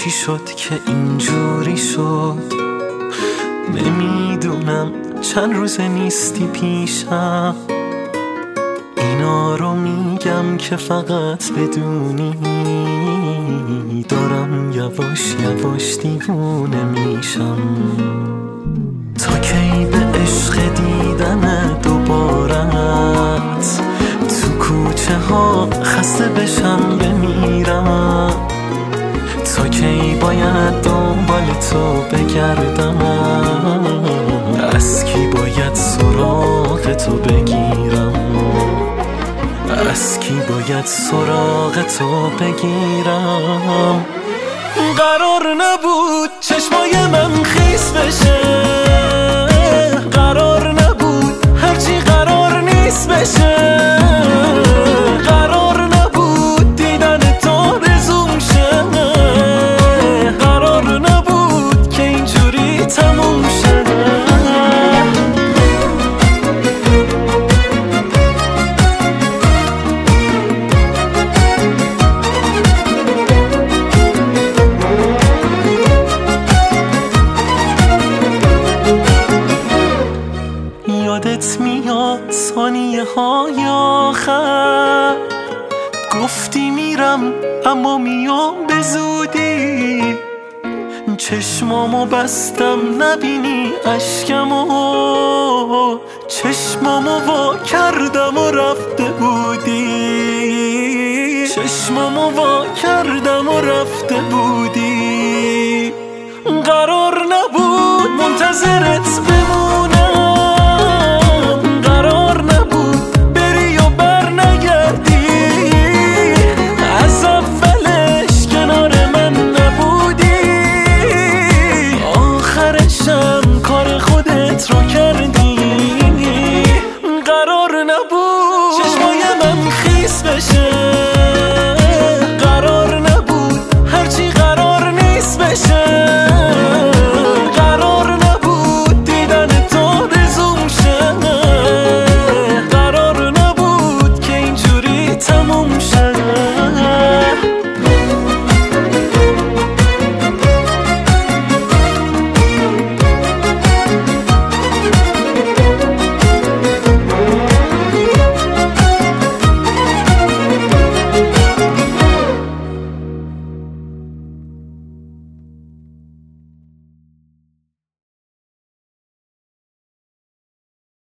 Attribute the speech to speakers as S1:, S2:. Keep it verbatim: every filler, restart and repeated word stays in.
S1: چی شد که اینجوری شد؟ نمیدونم چند روز نیستی پیشم، اینا رو میگم که فقط بدونی دارم یواش یواش دیوونه میشم. تا کی به عشق دیدن دوبارت تو کوچه ها خسته بشم بمیرم؟ تا کی باید دنبال تو بگردم؟ از کی باید سراغ تو بگیرم؟ از کی باید سراغ تو بگیرم؟ قرار نبود چشمای من خیس بشه، قرار نبود هرچی قرار نیست بشه، قرار نبود دیدن تو رزوم شه، قرار نبود که اینجوری تموم شه. یادت میاد ثانیه های آخر گفتی میرم اما میام به زودی، چشمامو بستم نبینی اشکمو، چشمامو وا کردم و رفته بودی، چشمامو وا کردم و رفته بودی. قرار نبود منتظرت بمونم،